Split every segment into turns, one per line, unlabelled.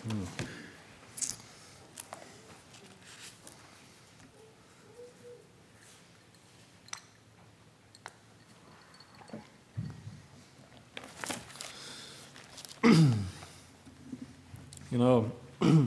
You know, the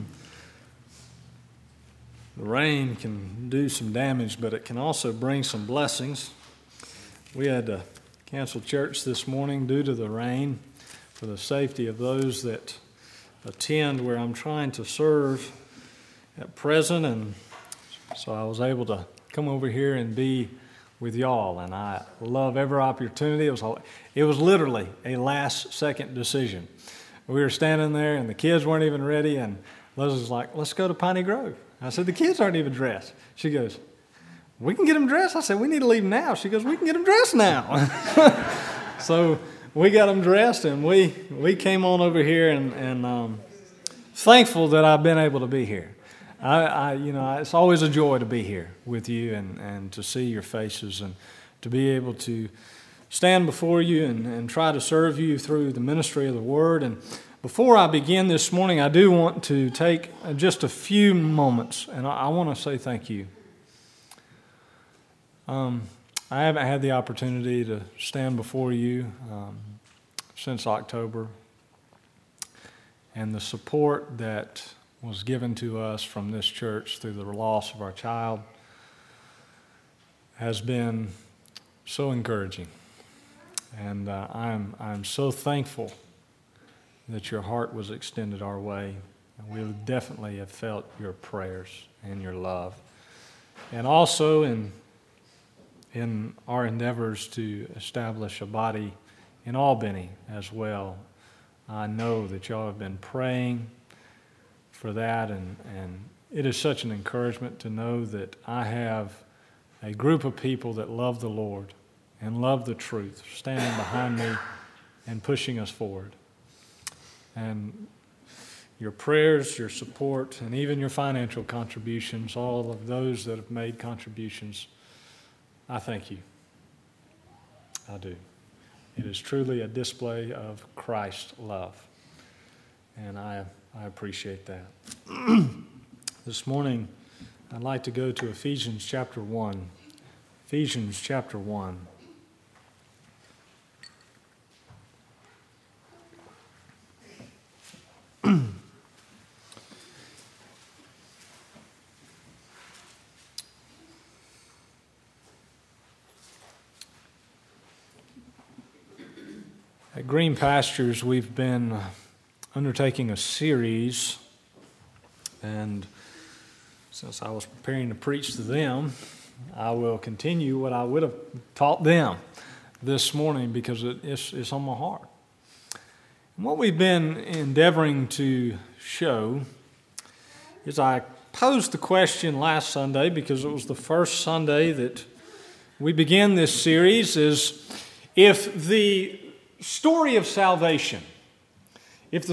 rain can do some damage, but it can also bring some blessings. We had to cancel church this morning due to the rain for the safety of those that attend where I'm trying to serve at present, and so I was able to come over here and be with y'all, and I love every opportunity. It was literally a last-second decision. We were standing there, and the kids weren't even ready, and Liz was like, let's go to Piney Grove. I said, the kids aren't even dressed. She goes, we can get them dressed? I said, we need to leave now. She goes, we can get them dressed now. So we got them dressed, and we came on over here, and thankful that I've been able to be here. It's always a joy to be here with you and to see your faces and to be able to stand before you and try to serve you through the ministry of the Word. And before I begin this morning, I do want to take just a few moments, and I want to say thank you. I haven't had the opportunity to stand before you since October, and the support that was given to us from this church through the loss of our child has been so encouraging. And I'm so thankful that your heart was extended our way. And we definitely have felt your prayers and your love. And also in our endeavors to establish a body in Albany as well, I know that y'all have been praying for that, and it is such an encouragement to know that I have a group of people that love the Lord and love the truth, standing behind me and pushing us forward. And your prayers, your support, and even your financial contributions, all of those that have made contributions, I thank you. I do. It is truly a display of Christ's love, and I appreciate that. This morning, I'd like to go to Ephesians chapter 1. Ephesians chapter 1. At Green Pastures, we've been undertaking a series, and since I was preparing to preach to them, I will continue what I would have taught them this morning because it's on my heart. And what we've been endeavoring to show is I posed the question last Sunday because it was the first Sunday that we began this series, is if the story of salvation, if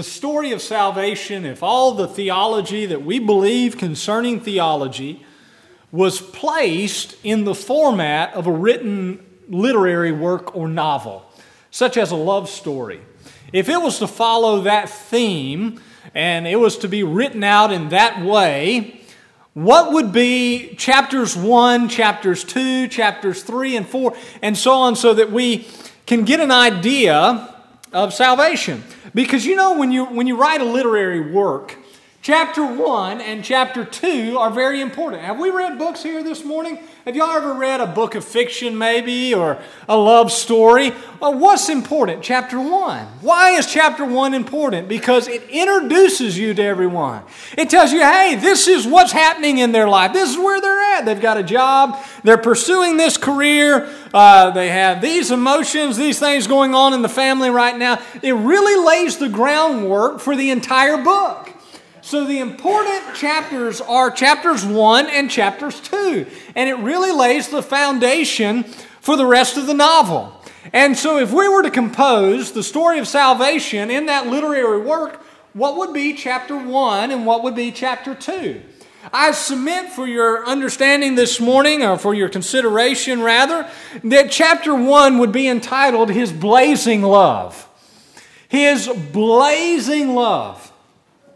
all the theology that we believe concerning theology was placed in the format of a written literary work or novel, such as a love story, if it was to follow that theme and it was to be written out in that way, what would be chapters 1, chapters 2, chapters 3 and 4, and so on, so that we can get an idea of salvation? Because when you write a literary work, chapter 1 and chapter 2 are very important. Have we read books here this morning? Have y'all ever read a book of fiction maybe, or a love story? Well, what's important? Chapter 1. Why is chapter 1 important? Because it introduces you to everyone. It tells you, hey, this is what's happening in their life. This is where they're at. They've got a job. They're pursuing this career. They have these emotions, these things going on in the family right now. It really lays the groundwork for the entire book. So the important chapters are chapters 1 and chapters 2. And it really lays the foundation for the rest of the novel. And so if we were to compose the story of salvation in that literary work, what would be chapter 1 and what would be chapter 2? I submit for your understanding this morning, or for your consideration rather, that chapter 1 would be entitled His Blazing Love. His Blazing Love.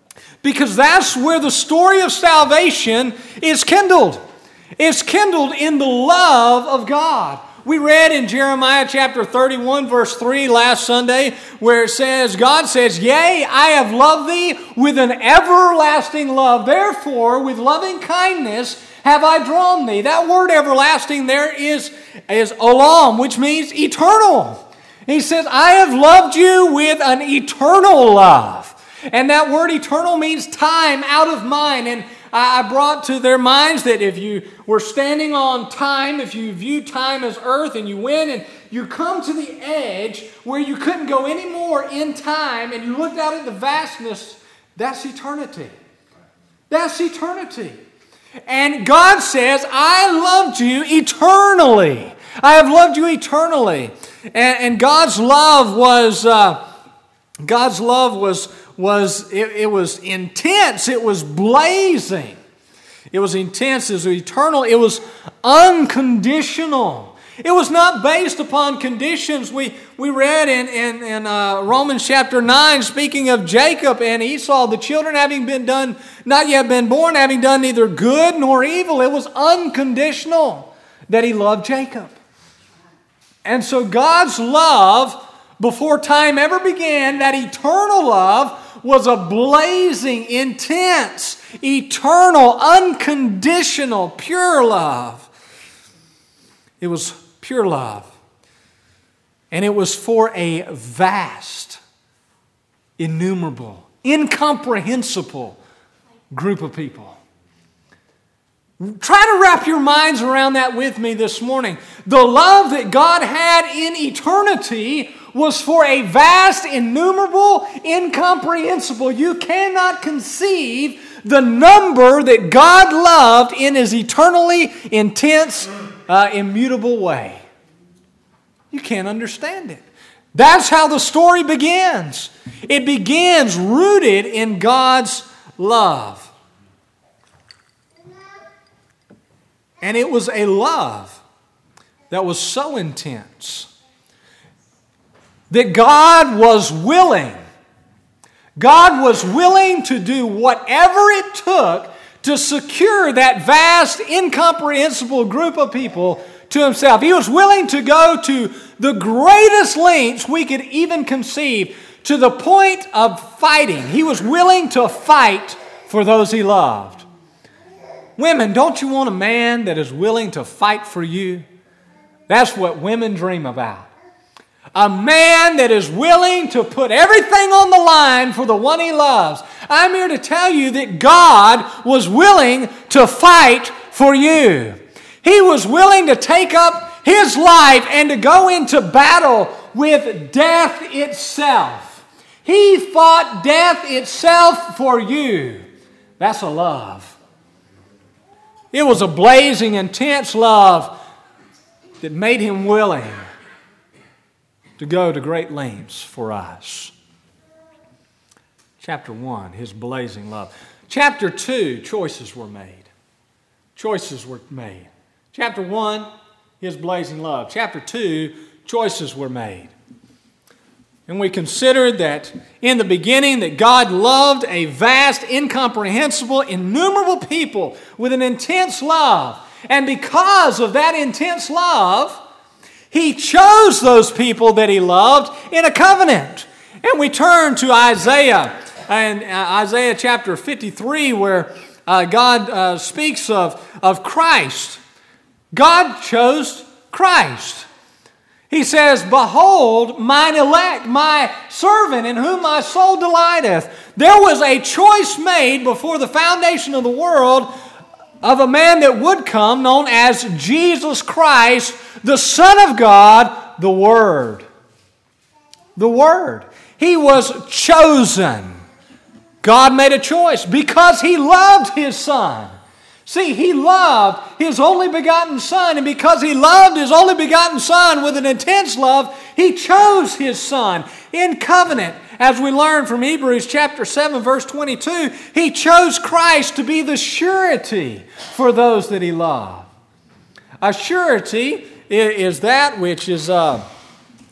because that's where the story of salvation is kindled. It's kindled in the love of God. We read in Jeremiah chapter 31, verse 3 last Sunday, where it says, God says, "Yea, I have loved thee with an everlasting love. Therefore, with loving kindness have I drawn thee." That word everlasting there is olam, which means eternal. He says, "I have loved you with an eternal love." And that word eternal means time, out of mind. And I brought to their minds that if you were standing on time, if you view time as earth and you went and you come to the edge where you couldn't go any more in time and you looked out at the vastness, that's eternity. That's eternity. And God says, "I loved you eternally. I have loved you eternally." And God's love was it was intense. It was blazing. It was intense. It was eternal. It was unconditional. It was not based upon conditions. We read in Romans chapter 9, speaking of Jacob and Esau, the children having not yet been born, having done neither good nor evil. It was unconditional that he loved Jacob. And so God's love, before time ever began, that eternal love was a blazing, intense, eternal, unconditional, pure love. It was pure love. And it was for a vast, innumerable, incomprehensible group of people. Try to wrap your minds around that with me this morning. The love that God had in eternity was for a vast, innumerable, incomprehensible. You cannot conceive the number that God loved in His eternally intense, immutable way. You can't understand it. That's how the story begins. It begins rooted in God's love. And it was a love that was so intense that God was willing to do whatever it took to secure that vast, incomprehensible group of people to Himself. He was willing to go to the greatest lengths we could even conceive, to the point of fighting. He was willing to fight for those He loved. Women, don't you want a man that is willing to fight for you? That's what women dream about. A man that is willing to put everything on the line for the one he loves. I'm here to tell you that God was willing to fight for you. He was willing to take up His life and to go into battle with death itself. He fought death itself for you. That's a love. It was a blazing, intense love that made Him willing to go to great lengths for us. Chapter 1, His blazing love. Chapter 2, choices were made. Choices were made. Chapter 1, His blazing love. Chapter 2, choices were made. And we considered that in the beginning that God loved a vast, incomprehensible, innumerable people with an intense love. And because of that intense love, He chose those people that He loved in a covenant. And we turn to Isaiah, and Isaiah chapter 53, where God speaks of Christ. God chose Christ. He says, "Behold, mine elect, my servant, in whom my soul delighteth." There was a choice made before the foundation of the world of a man that would come, known as Jesus Christ, the Son of God, the Word. The Word. He was chosen. God made a choice because He loved His Son. See, He loved His only begotten Son, and because He loved His only begotten Son with an intense love, He chose His Son in covenant. As we learn from Hebrews chapter 7, verse 22, He chose Christ to be the surety for those that He loved. A surety is that which is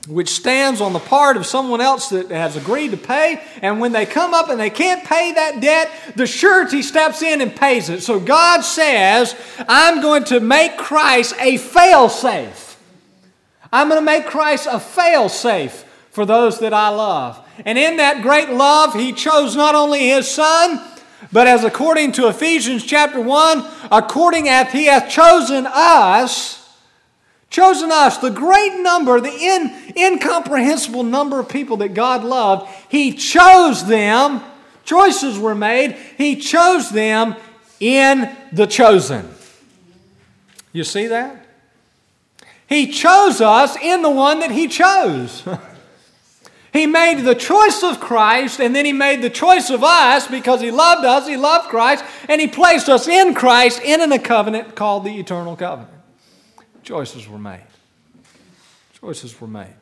which stands on the part of someone else that has agreed to pay, and when they come up and they can't pay that debt, the surety steps in and pays it. So God says, I'm going to make Christ a fail-safe. I'm going to make Christ a fail-safe for those that I love. And in that great love, He chose not only His Son, but as according to Ephesians chapter 1, according as He hath chosen us, the great number, the incomprehensible number of people that God loved, He chose them, choices were made, He chose them in the chosen. You see that? He chose us in the one that He chose. He made the choice of Christ, and then He made the choice of us because He loved us, He loved Christ, and He placed us in Christ in a covenant called the eternal covenant. Choices were made. Choices were made.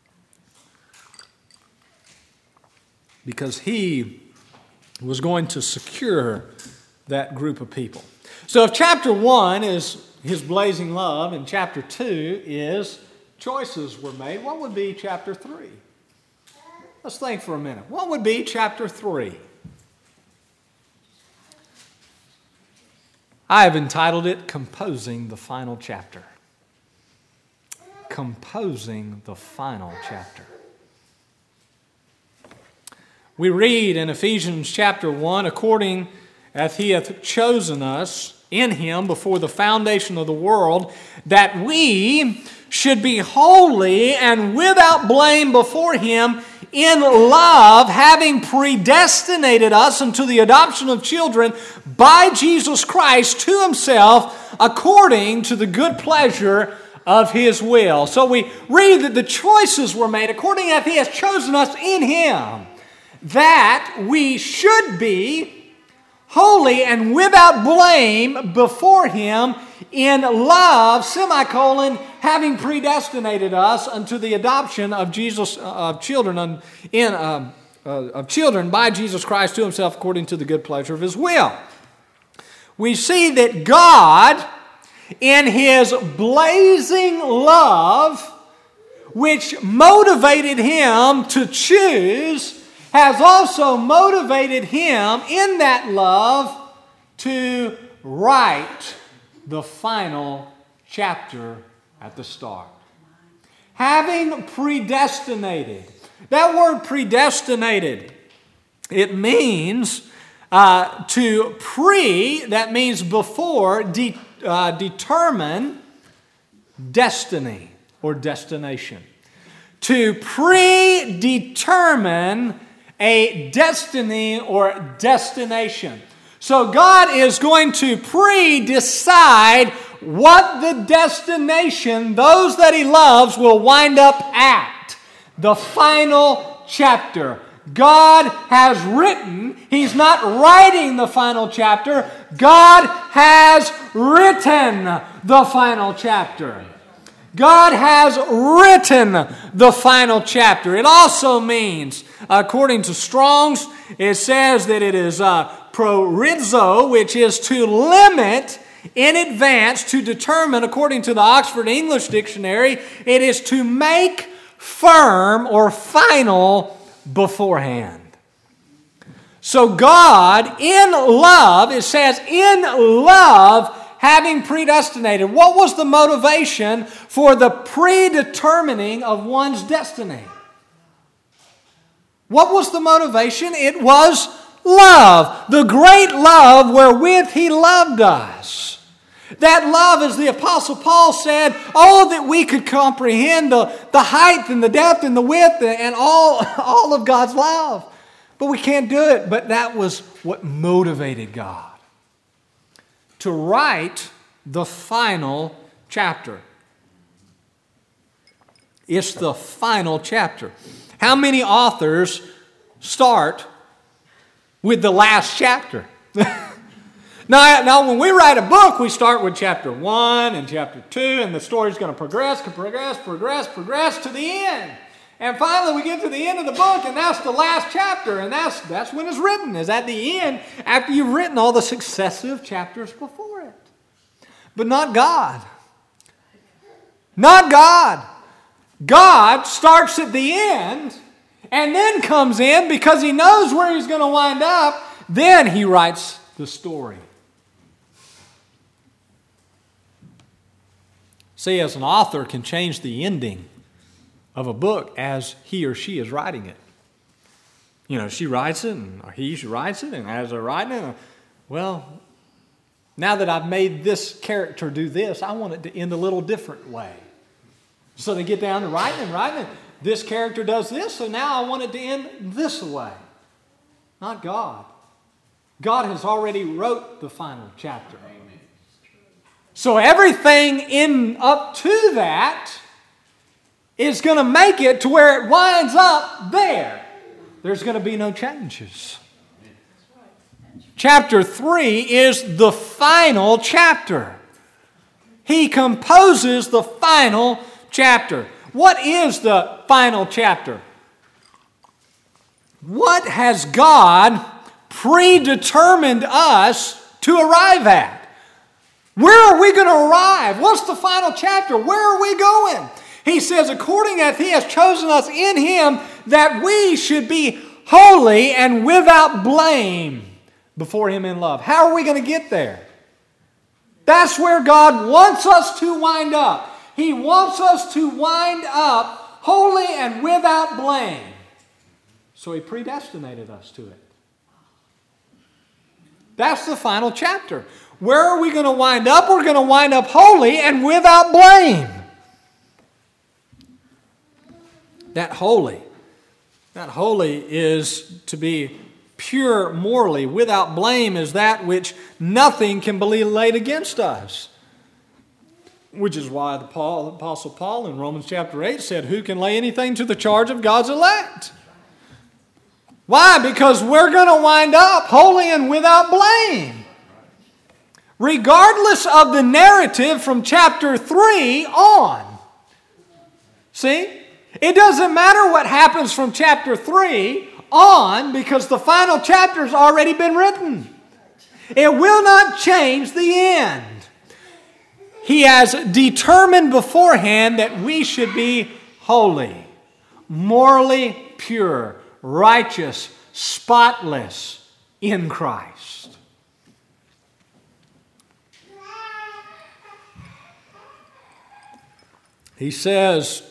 Because He was going to secure that group of people. So if chapter 1 is His blazing love and chapter 2 is choices were made, what would be chapter 3? Let's think for a minute. What would be chapter 3? I have entitled it Composing the Final Chapter. Composing the final chapter. We read in Ephesians chapter 1, according as He hath chosen us in Him before the foundation of the world, that we should be holy and without blame before Him in love, having predestinated us unto the adoption of children by Jesus Christ to Himself, according to the good pleasure of His will. So we read that the choices were made according as He has chosen us in Him, that we should be holy and without blame before Him in love, having predestinated us unto the adoption of children by Jesus Christ to Himself according to the good pleasure of His will. We see that God, in His blazing love, which motivated Him to choose, has also motivated Him in that love to write the final chapter at the start. Having predestinated. That word predestinated, it means that means before, determine destiny or destination. To predetermine a destiny or destination. So God is going to decide what the destination those that He loves will wind up at. The final chapter. God has written, He's not writing the final chapter, God has written the final chapter. God has written the final chapter. It also means, according to Strong's, it says that it is prorizo, which is to limit in advance, to determine, according to the Oxford English Dictionary, it is to make firm or final beforehand. So God, in love, it says, in love, having predestinated. What was the motivation for the predetermining of one's destiny? What was the motivation? It was love. The great love wherewith He loved us. That love, as the Apostle Paul said, oh, that we could comprehend the height and the depth and the width and all of God's love. But we can't do it. But that was what motivated God to write the final chapter. It's the final chapter. How many authors start with the last chapter? Now, when we write a book, we start with chapter 1 and chapter 2, and the story's going to progress to the end. And finally, we get to the end of the book, and that's the last chapter, and that's when it's written, is at the end, after you've written all the successive chapters before it. But not God. Not God. God starts at the end and then comes in because He knows where He's going to wind up. Then He writes the story. See, as an author can change the ending of a book as he or she is writing it. You know, she writes it, or he writes it, and as they're writing it, well, now that I've made this character do this, I want it to end a little different way. So they get down to writing and writing, and this character does this, so now I want it to end this way. Not God. God has already wrote the final chapter. So everything in up to that is going to make it to where it winds up there. There's going to be no changes. Chapter 3 is the final chapter. He composes the final chapter. What is the final chapter? What has God predetermined us to arrive at? Where are we going to arrive? What's the final chapter? Where are we going? He says, according as He has chosen us in Him, that we should be holy and without blame before Him in love. How are we going to get there? That's where God wants us to wind up. He wants us to wind up holy and without blame. So He predestinated us to it. That's the final chapter. Where are we going to wind up? We're going to wind up holy and without blame. That holy is to be pure morally. Without blame is that which nothing can be laid against us. Which is why the Apostle Paul in Romans chapter 8 said, who can lay anything to the charge of God's elect? Why? Because we're going to wind up holy and without blame. Regardless of the narrative from chapter 3 on. See? It doesn't matter what happens from chapter 3 on because the final chapter has already been written. It will not change the end. He has determined beforehand that we should be holy, morally pure, righteous, spotless in Christ. He says,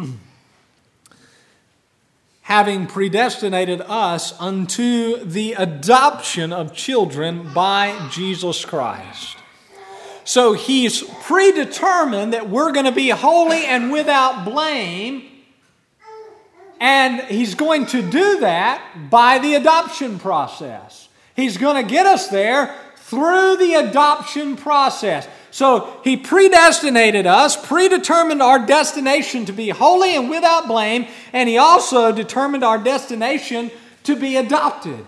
having predestinated us unto the adoption of children by Jesus Christ. So He's predetermined that we're going to be holy and without blame, and He's going to do that by the adoption process. He's going to get us there through the adoption process. So He predestinated us, predetermined our destination to be holy and without blame, and He also determined our destination to be adopted.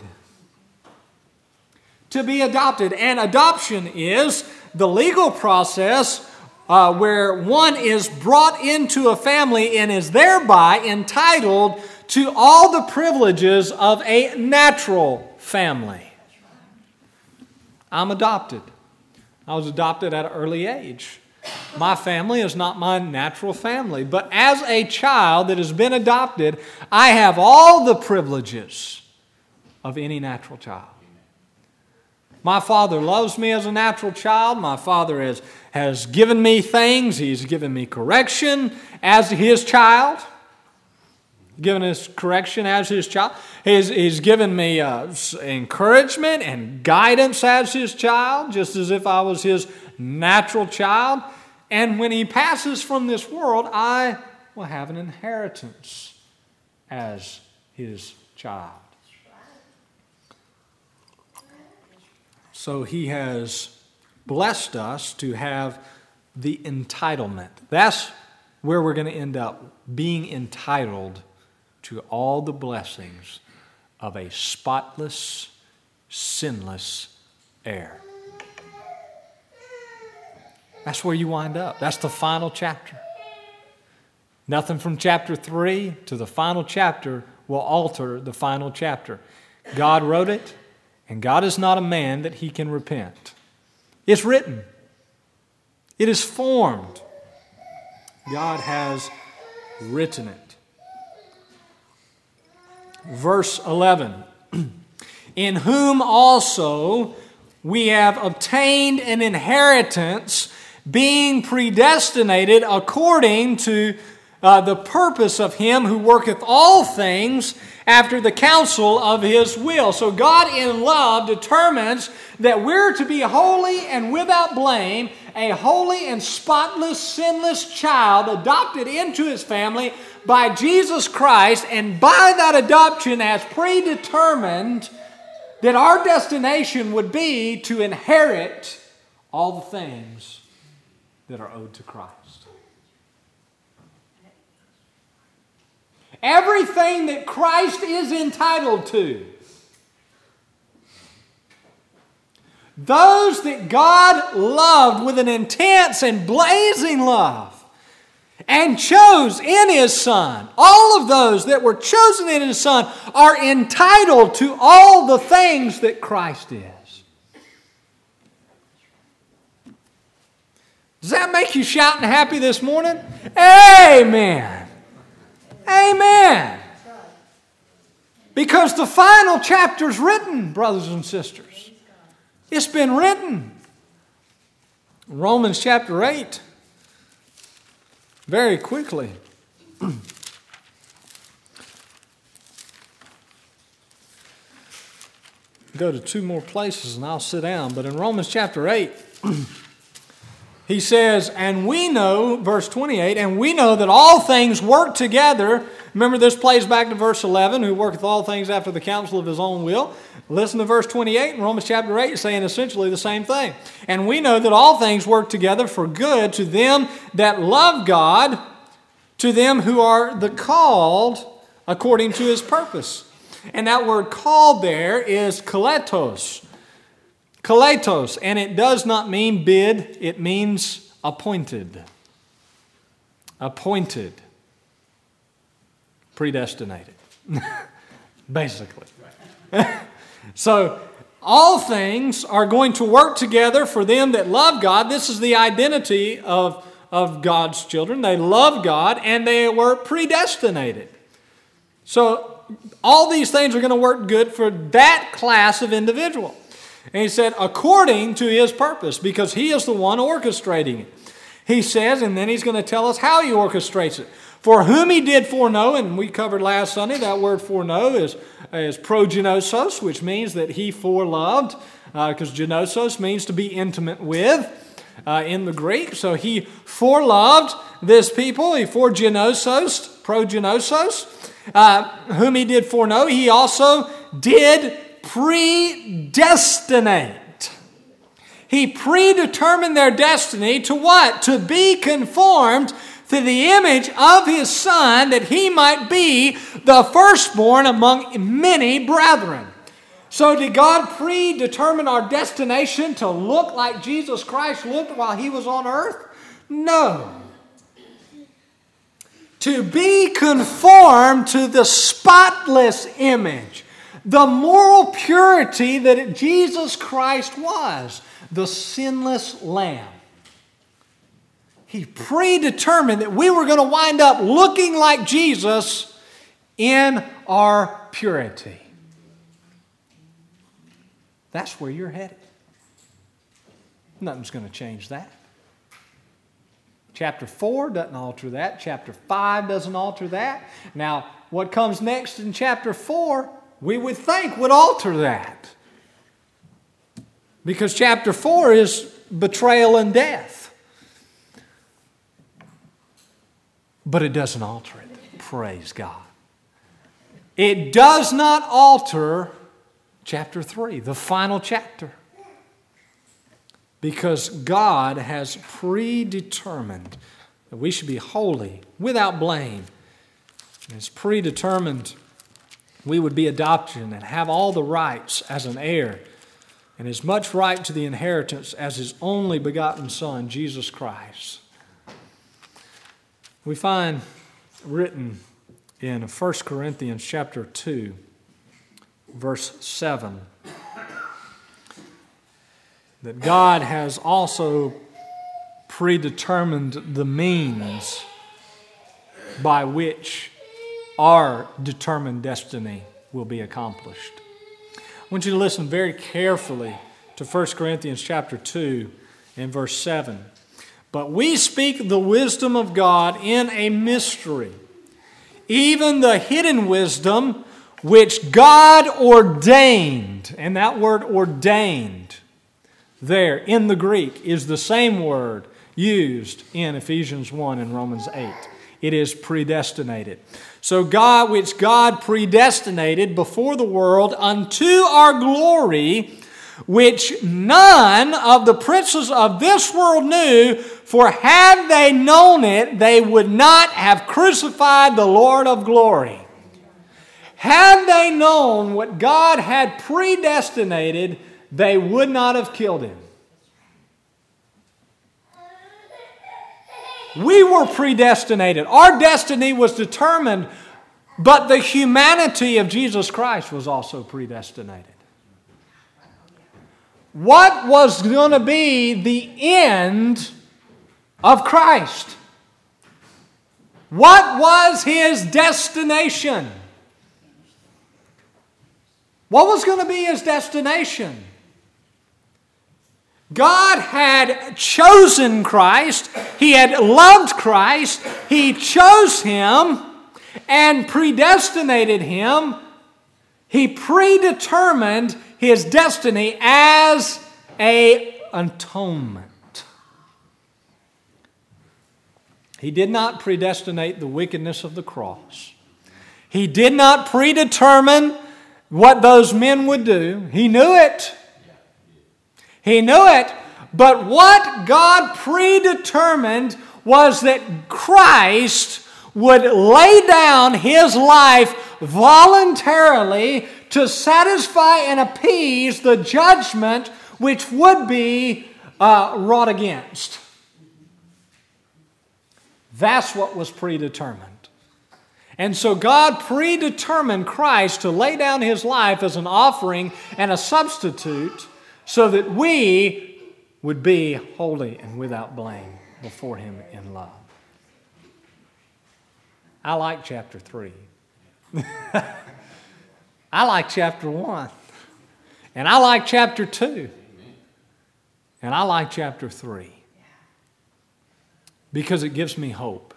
To be adopted. And adoption is the legal process where one is brought into a family and is thereby entitled to all the privileges of a natural family. I'm adopted. I was adopted at an early age. My family is not my natural family, but as a child that has been adopted, I have all the privileges of any natural child. My father loves me as a natural child. My father has given me things. He's given me correction as his child. Given us correction as his child. He's given me encouragement and guidance as his child, just as if I was his natural child. And when he passes from this world, I will have an inheritance as his child. So He has blessed us to have the entitlement. That's where we're going to end up, being entitled to all the blessings of a spotless, sinless heir. That's where you wind up. That's the final chapter. Nothing from chapter 3 to the final chapter will alter the final chapter. God wrote it, and God is not a man that He can repent. It's written. It is formed. God has written it. Verse 11. In whom also we have obtained an inheritance, being predestinated according to the purpose of Him who worketh all things after the counsel of His will. So God in love determines that we're to be holy and without blame, a holy and spotless, sinless child adopted into His family by Jesus Christ, and by that adoption has predetermined that our destination would be to inherit all the things that are owed to Christ. Everything that Christ is entitled to. Those that God loved with an intense and blazing love and chose in His Son, all of those that were chosen in His Son are entitled to all the things that Christ is. Does that make you shouting happy this morning? Amen. Amen. Because the final chapter's written, brothers and sisters. It's been written. Romans chapter 8. Very quickly. Go to two more places and I'll sit down. But in Romans chapter 8, he says, and we know, verse 28, and we know that all things work together. Remember, this plays back to verse 11, who worketh all things after the counsel of His own will. Listen to verse 28 in Romans chapter 8, saying essentially the same thing. And we know that all things work together for good to them that love God, to them who are the called according to His purpose. And that word called there is kaletos. Kaletos, and it does not mean bid, it means appointed. Appointed. Predestinated. Basically. So, all things are going to work together for them that love God. This is the identity of God's children. They love God and they were predestinated. So, all these things are going to work good for that class of individual. And he said, according to His purpose, because He is the one orchestrating it. He says, and then He's going to tell us how He orchestrates it. For whom He did foreknow, and we covered last Sunday, that word foreknow is progenosos, which means that He foreloved, because genosos means to be intimate with in the Greek. So He foreloved this people, He progenosos, whom He did foreknow, He also did predestinate. He predetermined their destiny to what? To be conformed to the image of His Son, that He might be the firstborn among many brethren. So did God predetermine our destination to look like Jesus Christ looked while He was on earth? No. To be conformed to the spotless image, the moral purity that Jesus Christ was, the sinless Lamb. He predetermined that we were going to wind up looking like Jesus in our purity. That's where you're headed. Nothing's going to change that. Chapter 4 doesn't alter that. Chapter 5 doesn't alter that. Now, what comes next in chapter 4, we would think would alter that. Because chapter 4 is betrayal and death. But it doesn't alter it. Praise God. It does not alter chapter 3, the final chapter. Because God has predetermined that we should be holy, without blame. It's predetermined we would be adopted and have all the rights as an heir and as much right to the inheritance as His only begotten Son, Jesus Christ. We find written in 1 Corinthians chapter 2, verse 7, that God has also predetermined the means by which our determined destiny will be accomplished. I want you to listen very carefully to 1 Corinthians chapter 2 and verse 7. But we speak the wisdom of God in a mystery, even the hidden wisdom which God ordained. And that word ordained there in the Greek is the same word used in Ephesians 1 and Romans 8. It is predestinated. So God, which God predestinated before the world unto our glory, which none of the princes of this world knew, for had they known it, they would not have crucified the Lord of glory. Had they known what God had predestinated, they would not have killed him. We were predestinated. Our destiny was determined, but the humanity of Jesus Christ was also predestinated. What was going to be the end of Christ? What was his destination? What was going to be his destination? God had chosen Christ. He had loved Christ. He chose him and predestinated him. He predetermined his destiny as an atonement. He did not predestinate the wickedness of the cross. He did not predetermine what those men would do. He knew it. He knew it. But what God predetermined was that Christ would lay down his life voluntarily to satisfy and appease the judgment which would be wrought against. That's what was predetermined. And so God predetermined Christ to lay down his life as an offering and a substitute so that we would be holy and without blame before him in love. I like chapter 3. I like chapter 1. And I like chapter 2. And I like chapter 3. Because it gives me hope.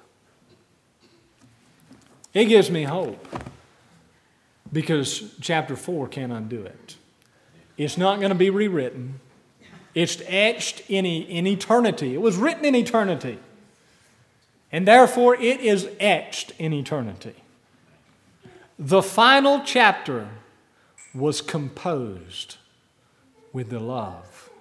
It gives me hope. Because chapter 4 can't undo it. It's not going to be rewritten. It's etched in eternity. It was written in eternity. And therefore it is etched in eternity. The final chapter was composed with the love,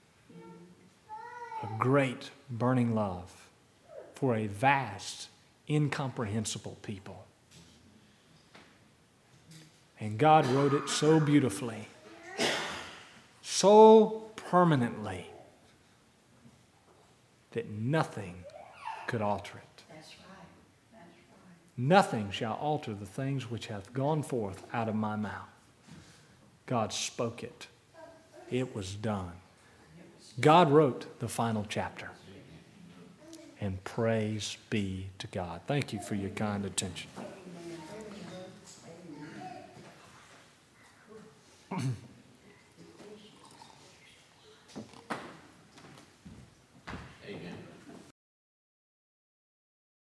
a great burning love for a vast, incomprehensible people. And God wrote it so beautifully, so permanently, that nothing could alter it.
That's right. That's right.
Nothing shall alter the things which hath gone forth out of my mouth. God spoke it. It was done. God wrote the final chapter. And praise be to God. Thank you for your kind attention.